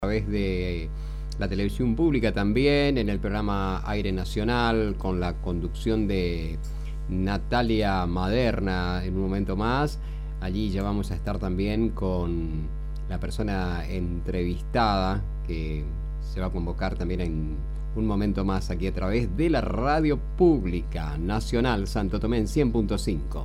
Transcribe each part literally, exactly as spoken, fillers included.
A través de la televisión pública también, en el programa Aire Nacional, con la conducción de Natalia Maderna en un momento más. Allí ya vamos a estar también con la persona entrevistada, que se va a convocar también en un momento más aquí a través de la Radio Pública Nacional Santo Tomé en cien punto cinco.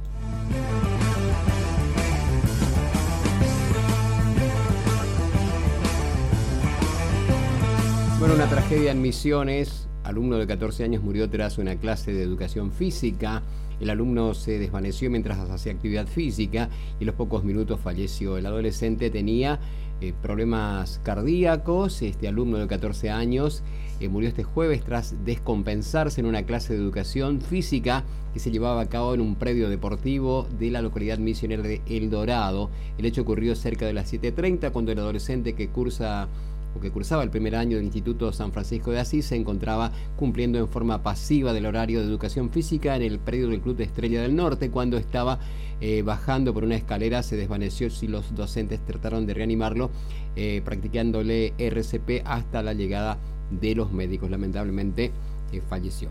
Bueno, una tragedia en Misiones. Alumno de catorce años murió tras una clase de educación física. El alumno se desvaneció mientras hacía actividad física y a los pocos minutos falleció. El adolescente tenía eh, problemas cardíacos. Este alumno de catorce años eh, murió este jueves tras descompensarse en una clase de educación física que se llevaba a cabo en un predio deportivo de la localidad misionera de El Dorado. El hecho ocurrió cerca de las siete treinta cuando el adolescente que cursa que cursaba el primer año del Instituto San Francisco de Asís se encontraba cumpliendo en forma pasiva del horario de educación física en el predio del Club de Estrella del Norte. Cuando estaba eh, bajando por una escalera se desvaneció y los docentes trataron de reanimarlo eh, practicándole R C P hasta la llegada de los médicos. Lamentablemente eh, falleció.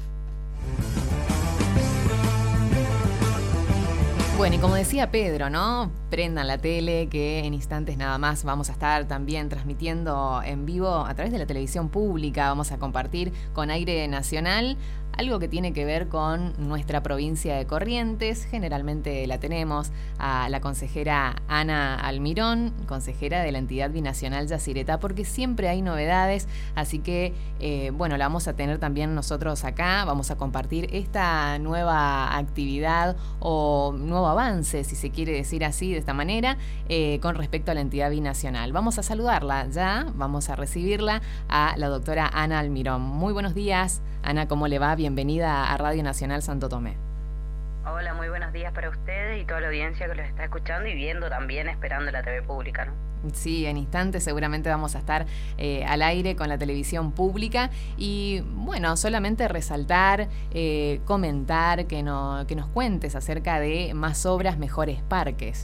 Bueno, y como decía Pedro, ¿no? Prendan la tele, que en instantes nada más vamos a estar también transmitiendo en vivo a través de la televisión pública. Vamos a compartir con Aire Nacional algo que tiene que ver con nuestra provincia de Corrientes. Generalmente la tenemos a la consejera Ana Almirón, consejera de la entidad binacional Yacyretá, porque siempre hay novedades, así que, eh, bueno, la vamos a tener también nosotros acá. Vamos a compartir esta nueva actividad o nuevo avance, si se quiere decir así, de esta manera, eh, con respecto a la entidad binacional. Vamos a saludarla ya, vamos a recibirla a la doctora Ana Almirón. Muy buenos días, Ana, ¿cómo le va? Bienvenida a Radio Nacional Santo Tomé. Hola, muy buenos días para ustedes y toda la audiencia que los está escuchando y viendo también, esperando la T V pública, ¿no? Sí, en instantes seguramente vamos a estar eh, al aire con la televisión pública y, bueno, solamente resaltar, eh, comentar, que, no, que nos cuentes acerca de Más Obras, Mejores Parques.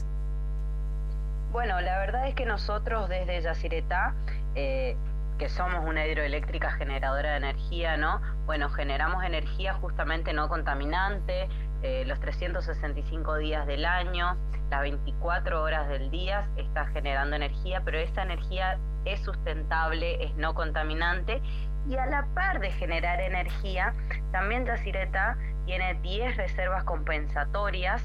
Bueno, la verdad es que nosotros desde Yacyretá, eh, que somos una hidroeléctrica generadora de energía, ¿no? Bueno, generamos energía justamente no contaminante, eh, los trescientos sesenta y cinco días del año, las veinticuatro horas del día está generando energía, pero esa energía es sustentable, es no contaminante, y a la par de generar energía, también Yacyretá tiene diez reservas compensatorias.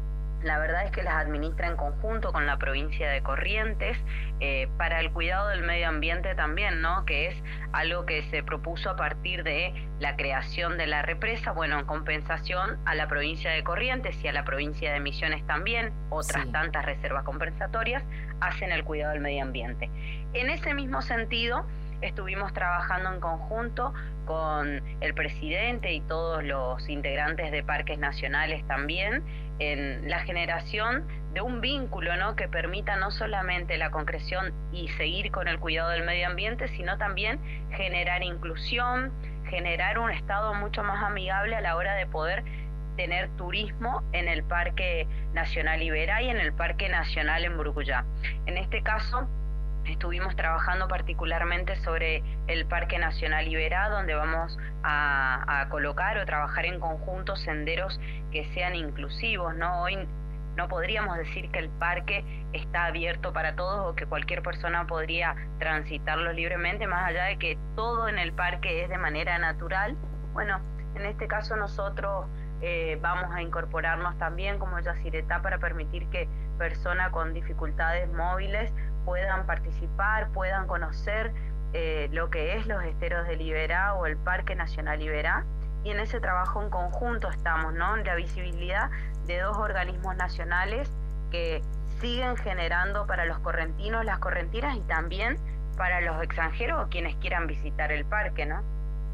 La verdad es que las administra en conjunto con la provincia de Corrientes eh, para el cuidado del medio ambiente también, ¿no? Que es algo que se propuso a partir de la creación de la represa, bueno, en compensación a la provincia de Corrientes y a la provincia de Misiones también, otras sí. tantas reservas compensatorias hacen el cuidado del medio ambiente. En ese mismo sentido, estuvimos trabajando en conjunto con el presidente y todos los integrantes de parques nacionales también en la generación de un vínculo, ¿no? Que permita no solamente la concreción y seguir con el cuidado del medio ambiente, sino también generar inclusión, generar un estado mucho más amigable a la hora de poder tener turismo en el Parque Nacional Iberá y en el Parque Nacional en Brucuyá. En este caso, estuvimos trabajando particularmente sobre el Parque Nacional Iberá, donde vamos a, a colocar o trabajar en conjunto senderos que sean inclusivos, ¿no? Hoy no podríamos decir que el parque está abierto para todos o que cualquier persona podría transitarlo libremente, más allá de que todo en el parque es de manera natural. Bueno, en este caso nosotros eh, vamos a incorporarnos también como Yacyretá para permitir que personas con dificultades móviles puedan participar, puedan conocer eh, lo que es los esteros del Iberá o el Parque Nacional Iberá, y en ese trabajo en conjunto estamos, ¿no? En la visibilidad de dos organismos nacionales que siguen generando para los correntinos, las correntinas y también para los extranjeros o quienes quieran visitar el parque, ¿no?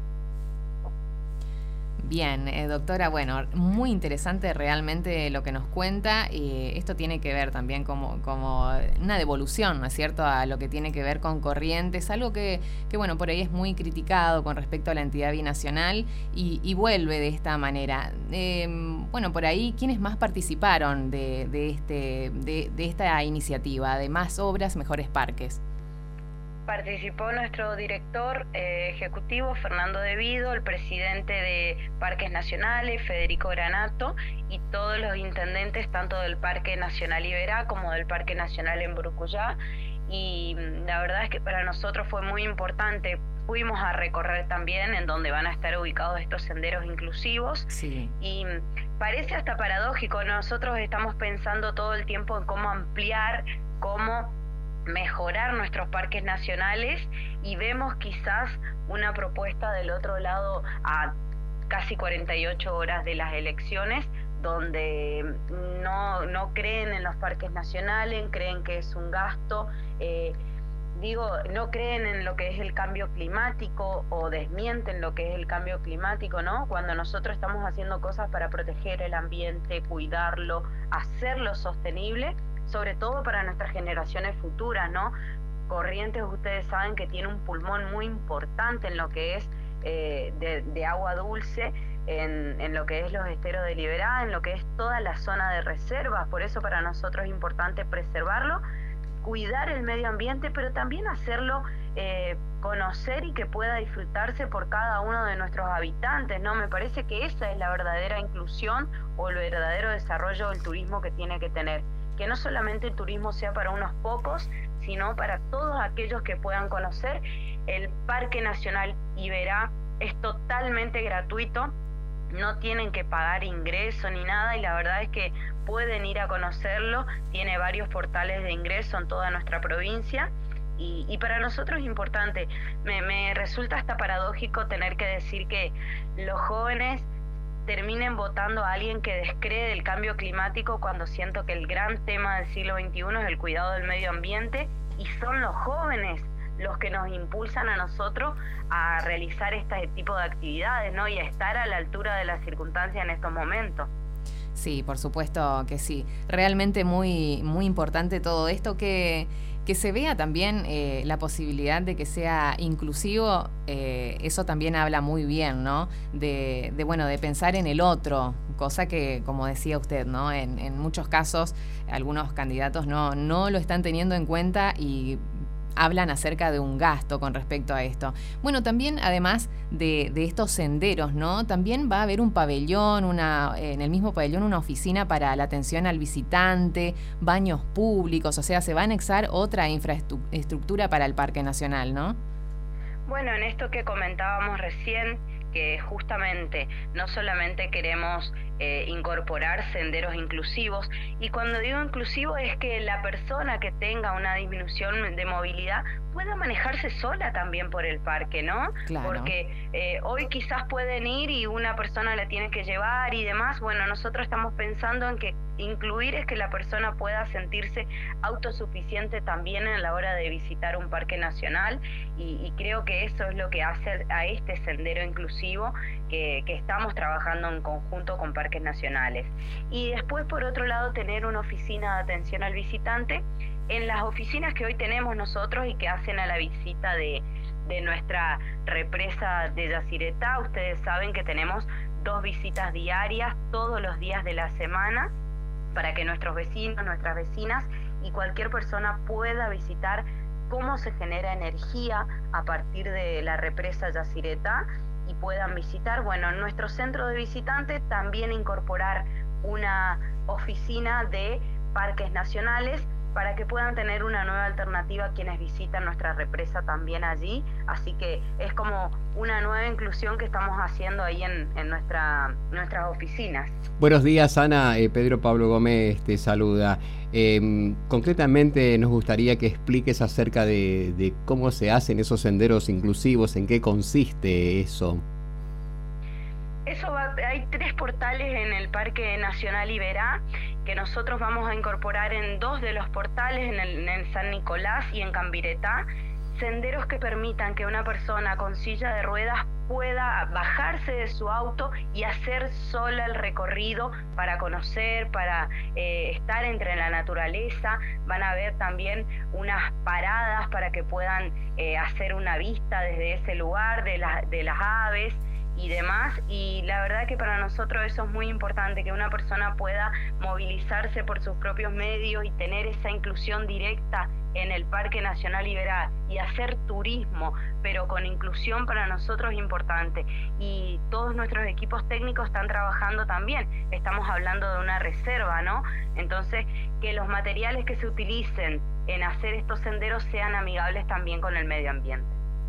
Bien, eh, doctora, bueno, muy interesante realmente lo que nos cuenta, y esto tiene que ver también como, como una devolución, ¿no es cierto?, a lo que tiene que ver con Corrientes, algo que, que bueno, por ahí es muy criticado con respecto a la entidad binacional y, y vuelve de esta manera. Eh, bueno, por ahí, ¿quiénes más participaron de, de, este, de, de esta iniciativa, de Más Obras, Mejores Parques? Participó nuestro director eh, ejecutivo, Fernando De Vido, el presidente de Parques Nacionales, Federico Granato, y todos los intendentes, tanto del Parque Nacional Iberá como del Parque Nacional en Brucuyá. Y la verdad es que para nosotros fue muy importante. Fuimos a recorrer también en donde van a estar ubicados estos senderos inclusivos. Sí. Y parece hasta paradójico, nosotros estamos pensando todo el tiempo en cómo ampliar, cómo mejorar nuestros parques nacionales, y vemos quizás una propuesta del otro lado a casi cuarenta y ocho horas de las elecciones, donde no, no creen en los parques nacionales, creen que es un gasto, eh, digo, no creen en lo que es el cambio climático o desmienten lo que es el cambio climático, ¿no? Cuando nosotros estamos haciendo cosas para proteger el ambiente, cuidarlo, hacerlo sostenible, sobre todo para nuestras generaciones futuras, ¿no? Corrientes, ustedes saben que tiene un pulmón muy importante en lo que es eh, de, de agua dulce, en, en lo que es los esteros de Liberá, en lo que es toda la zona de reservas. Por eso para nosotros es importante preservarlo, cuidar el medio ambiente, pero también hacerlo eh, conocer y que pueda disfrutarse por cada uno de nuestros habitantes, ¿no? Me parece que esa es la verdadera inclusión o el verdadero desarrollo del turismo que tiene que tener. Que no solamente el turismo sea para unos pocos, sino para todos aquellos que puedan conocer. El Parque Nacional Iberá es totalmente gratuito, no tienen que pagar ingreso ni nada, y la verdad es que pueden ir a conocerlo. Tiene varios portales de ingreso en toda nuestra provincia, y, y para nosotros es importante. Me, me resulta hasta paradójico tener que decir que los jóvenes terminen votando a alguien que descree del cambio climático, cuando siento que el gran tema del siglo veintiuno es el cuidado del medio ambiente, y son los jóvenes los que nos impulsan a nosotros a realizar este tipo de actividades, ¿no? Y a estar a la altura de las circunstancias en estos momentos. Sí, por supuesto que sí. Realmente muy, muy importante todo esto, que, que se vea también eh, la posibilidad de que sea inclusivo. Eh, eso también habla muy bien, ¿no? De, de, bueno, de pensar en el otro, cosa que, como decía usted, ¿no? En, en muchos casos, algunos candidatos no, no lo están teniendo en cuenta y hablan acerca de un gasto con respecto a esto. Bueno, también además de, de estos senderos, ¿no? También va a haber un pabellón, una, en el mismo pabellón una oficina para la atención al visitante, baños públicos, o sea, se va a anexar otra infraestructura para el Parque Nacional, ¿no? Bueno, en esto que comentábamos recién, que justamente no solamente queremos eh, incorporar senderos inclusivos, y cuando digo inclusivo es que la persona que tenga una disminución de movilidad pueda manejarse sola también por el parque, ¿no? Claro. Porque eh, hoy quizás pueden ir y una persona la tiene que llevar y demás. Bueno, nosotros estamos pensando en que incluir es que la persona pueda sentirse autosuficiente también en la hora de visitar un parque nacional, y, y creo que eso es lo que hace a este sendero inclusivo que, que estamos trabajando en conjunto con parques nacionales. Y después, por otro lado, tener una oficina de atención al visitante. En las oficinas que hoy tenemos nosotros y que hacen a la visita de, de nuestra represa de Yacyretá, ustedes saben que tenemos dos visitas diarias todos los días de la semana, para que nuestros vecinos, nuestras vecinas y cualquier persona pueda visitar cómo se genera energía a partir de la represa Yacyretá y puedan visitar. Bueno, en nuestro centro de visitantes también incorporar una oficina de parques nacionales para que puedan tener una nueva alternativa quienes visitan nuestra represa también allí. Así que es como una nueva inclusión que estamos haciendo ahí en, en nuestra, nuestras oficinas. Buenos días, Ana. Eh, Pedro Pablo Gómez te saluda. Eh, concretamente nos gustaría que expliques acerca de, de cómo se hacen esos senderos inclusivos, en qué consiste eso. Eso va, hay tres portales en el Parque Nacional Iberá que nosotros vamos a incorporar en dos de los portales, en, el, en San Nicolás y en Cambiretá, senderos que permitan que una persona con silla de ruedas pueda bajarse de su auto y hacer sola el recorrido para conocer, para eh, estar entre la naturaleza. Van a haber también unas paradas para que puedan eh, hacer una vista desde ese lugar de, la, de las aves y demás, y la verdad que para nosotros eso es muy importante, que una persona pueda movilizarse por sus propios medios y tener esa inclusión directa en el Parque Nacional Iberá y hacer turismo, pero con inclusión para nosotros es importante. Y todos nuestros equipos técnicos están trabajando también. Estamos hablando de una reserva, ¿no? Entonces, que los materiales que se utilicen en hacer estos senderos sean amigables también con el medio ambiente.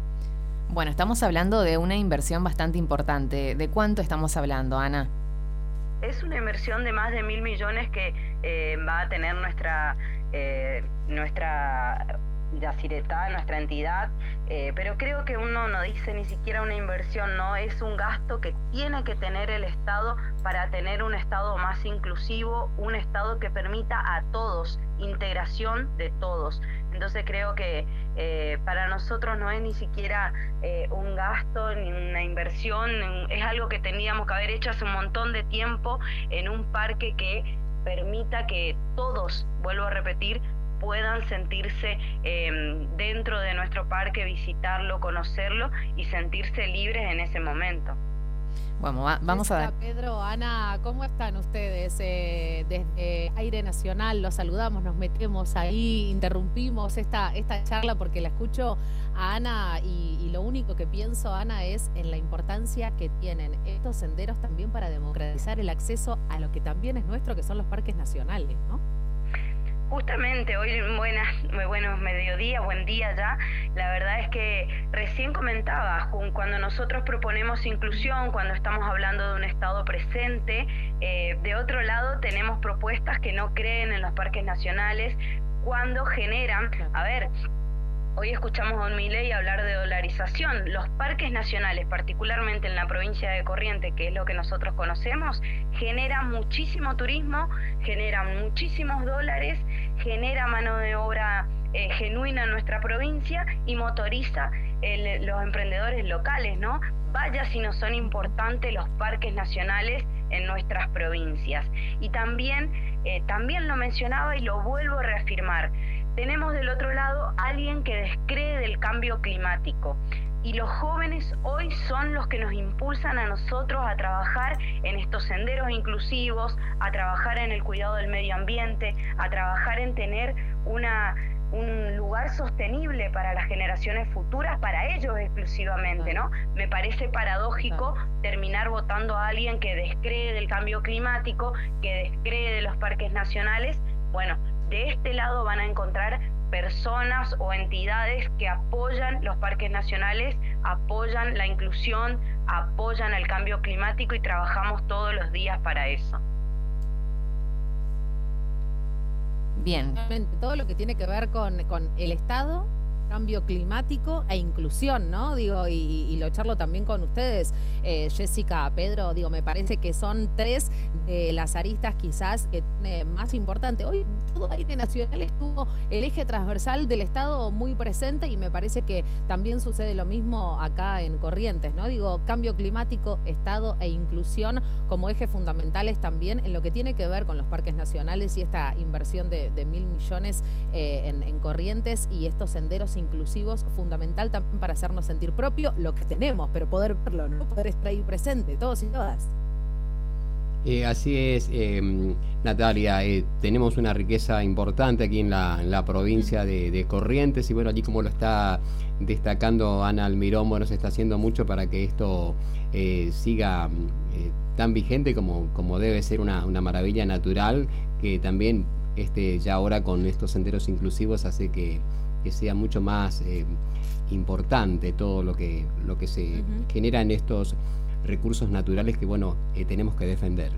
Bueno, estamos hablando de una inversión bastante importante. ¿De cuánto estamos hablando, Ana? Es una inversión de más de mil millones que eh, va a tener nuestra eh, nuestra Yacyretá, nuestra entidad, eh, pero creo que uno no dice ni siquiera una inversión, no, es un gasto que tiene que tener el Estado para tener un Estado más inclusivo, un Estado que permita a todos, integración de todos. Entonces creo que eh, para nosotros no es ni siquiera eh, un gasto ni una inversión, es algo que teníamos que haber hecho hace un montón de tiempo en un parque que permita que todos, vuelvo a repetir, puedan sentirse eh, dentro de nuestro parque, visitarlo, conocerlo y sentirse libres en ese momento. Bueno, va, vamos Jessica, a ver. Pedro, Ana, ¿cómo están ustedes? Eh, desde Aire Nacional los saludamos, nos metemos ahí, interrumpimos esta, esta charla porque la escucho a Ana y, y lo único que pienso, Ana, es en la importancia que tienen estos senderos también para democratizar el acceso a lo que también es nuestro, que son los parques nacionales, ¿no? Justamente, hoy buenas, buenos mediodía, buen día ya. La verdad es que recién comentaba, cuando nosotros proponemos inclusión, cuando estamos hablando de un Estado presente, eh, de otro lado tenemos propuestas que no creen en los parques nacionales, cuando generan, a ver, hoy escuchamos a Don Milei hablar de dolarización. Los parques nacionales, particularmente en la provincia de Corrientes, que es lo que nosotros conocemos, generan muchísimo turismo, generan muchísimos dólares, genera mano de obra eh, genuina en nuestra provincia y motoriza el, los emprendedores locales, ¿no? Vaya si no son importantes los parques nacionales en nuestras provincias. Y también, eh, también lo mencionaba y lo vuelvo a reafirmar, tenemos del otro lado alguien que descree del cambio climático y los jóvenes hoy son los que nos impulsan a nosotros a trabajar en estos senderos inclusivos, a trabajar en el cuidado del medio ambiente, a trabajar en tener una, un lugar sostenible para las generaciones futuras, para ellos exclusivamente, ¿no? Me parece paradójico terminar votando a alguien que descree del cambio climático, que descree de los parques nacionales. Bueno, de este lado van a encontrar personas o entidades que apoyan los parques nacionales, apoyan la inclusión, apoyan el cambio climático y trabajamos todos los días para eso. Bien. Todo lo que tiene que ver con, con el Estado, cambio climático e inclusión, ¿no? Digo, y, y lo charlo también con ustedes, eh, Jessica, Pedro, digo, me parece que son tres de las aristas quizás que tiene más importante. Hoy todo Aire Nacional estuvo el eje transversal del Estado muy presente y me parece que también sucede lo mismo acá en Corrientes, ¿no? Digo, cambio climático, Estado e inclusión como ejes fundamentales también en lo que tiene que ver con los parques nacionales y esta inversión de, de mil millones eh, en, en Corrientes y estos senderos inclusivos, fundamental también para hacernos sentir propio lo que tenemos, pero poder verlo, ¿no? Poder estar ahí presente, todos y todas. Eh, así es, eh, Natalia, eh, tenemos una riqueza importante aquí en la, en la provincia de, de Corrientes y bueno, allí como lo está destacando Ana Almirón, bueno, se está haciendo mucho para que esto eh, siga eh, tan vigente como, como debe ser una, una maravilla natural que también este, ya ahora con estos senderos inclusivos hace que que sea mucho más eh, importante todo lo que, lo que se uh-huh. genera en estos recursos naturales que, bueno, eh, tenemos que defender.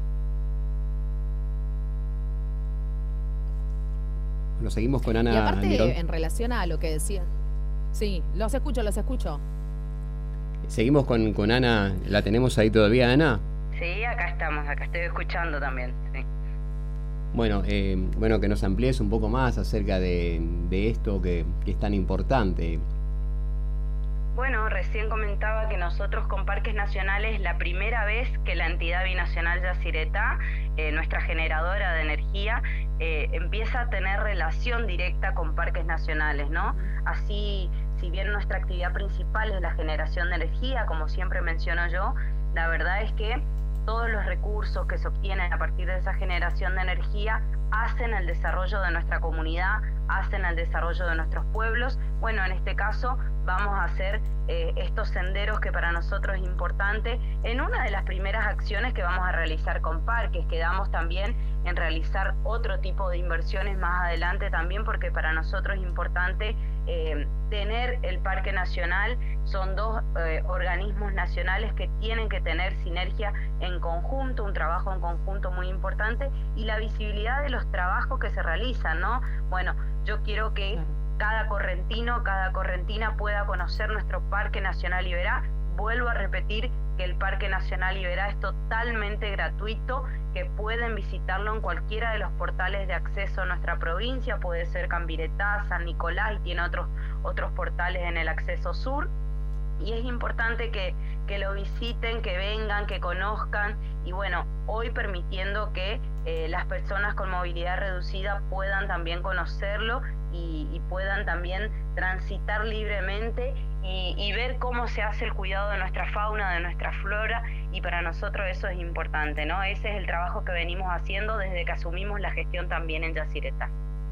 Bueno, seguimos con Ana. Y aparte, Almirón. En relación a lo que decía. Sí, los escucho, los escucho. Seguimos con, con Ana. ¿La tenemos ahí todavía, Ana? Sí, acá estamos, acá estoy escuchando también, sí. Bueno, eh, bueno, que nos amplíes un poco más acerca de, de esto que, que es tan importante. Bueno, recién comentaba que nosotros con Parques Nacionales, la primera vez que la entidad binacional Yacyretá, eh, nuestra generadora de energía, eh, empieza a tener relación directa con Parques Nacionales, ¿no? Así, si bien nuestra actividad principal es la generación de energía, como siempre menciono yo, la verdad es que todos los recursos que se obtienen a partir de esa generación de energía hacen el desarrollo de nuestra comunidad, hacen el desarrollo de nuestros pueblos. Bueno, en este caso vamos a hacer eh, estos senderos que para nosotros es importante en una de las primeras acciones que vamos a realizar con parques. Quedamos también en realizar otro tipo de inversiones más adelante también, porque para nosotros es importante eh, tener el Parque Nacional. Son dos eh, organismos nacionales que tienen que tener sinergia en conjunto, un trabajo en conjunto muy importante, y la visibilidad de los trabajos que se realizan, ¿no? Bueno, yo quiero que cada correntino, cada correntina pueda conocer nuestro Parque Nacional Iberá. Vuelvo a repetir que el Parque Nacional Iberá es totalmente gratuito, que pueden visitarlo en cualquiera de los portales de acceso a nuestra provincia, puede ser Cambiretá, San Nicolás, y tiene otros, otros portales en el acceso sur. Y es importante que, que lo visiten, que vengan, que conozcan, y bueno, hoy permitiendo que eh, las personas con movilidad reducida puedan también conocerlo y, y puedan también transitar libremente y, y ver cómo se hace el cuidado de nuestra fauna, de nuestra flora, y para nosotros eso es importante, ¿no? Ese es el trabajo que venimos haciendo desde que asumimos la gestión también en Yacyretá.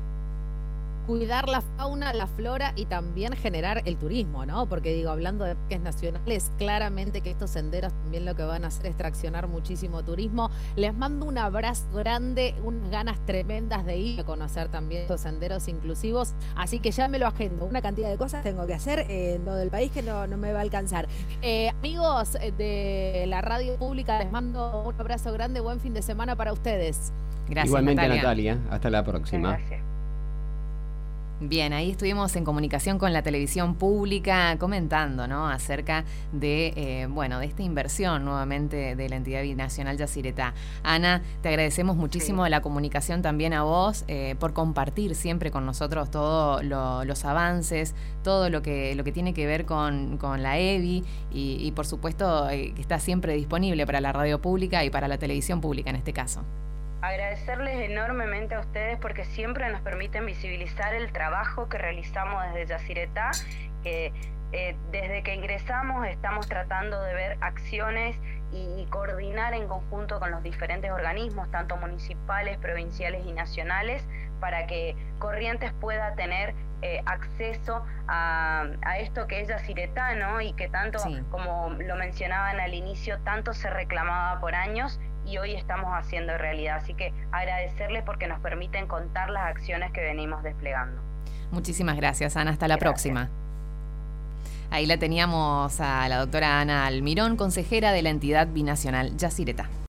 Cuidar la fauna, la flora y también generar el turismo, ¿no? Porque digo, hablando de parques nacionales, claramente que estos senderos también lo que van a hacer es traccionar muchísimo turismo. Les mando un abrazo grande, unas ganas tremendas de ir a conocer también estos senderos inclusivos, así que ya me lo agendo. Una cantidad de cosas tengo que hacer en todo el país que no, no me va a alcanzar. Eh, amigos de la radio pública, les mando un abrazo grande, buen fin de semana para ustedes. Gracias, igualmente, Natalia. Natalia, hasta la próxima. Gracias. Bien, ahí estuvimos en comunicación con la televisión pública comentando, ¿no?, acerca de, eh, bueno, de esta inversión nuevamente de la entidad binacional Yacyretá. Ana, te agradecemos muchísimo Sí. la comunicación también a vos, eh, por compartir siempre con nosotros todos lo, los avances, todo lo que, lo que tiene que ver con, con la E B I y, y por supuesto eh, que está siempre disponible para la radio pública y para la televisión pública en este caso. Agradecerles enormemente a ustedes porque siempre nos permiten visibilizar el trabajo que realizamos desde Yacyretá, que eh, desde que ingresamos estamos tratando de ver acciones y, y coordinar en conjunto con los diferentes organismos, tanto municipales, provinciales y nacionales, para que Corrientes pueda tener eh, acceso a, a esto que es Yacyretá, ¿no? Y que tanto, Sí. como lo mencionaban al inicio, tanto se reclamaba por años, y hoy estamos haciendo realidad. Así que agradecerles porque nos permiten contar las acciones que venimos desplegando. Muchísimas gracias, Ana. Hasta la Gracias. próxima. Ahí la teníamos a la doctora Ana Almirón, consejera de la entidad binacional Yacyretá.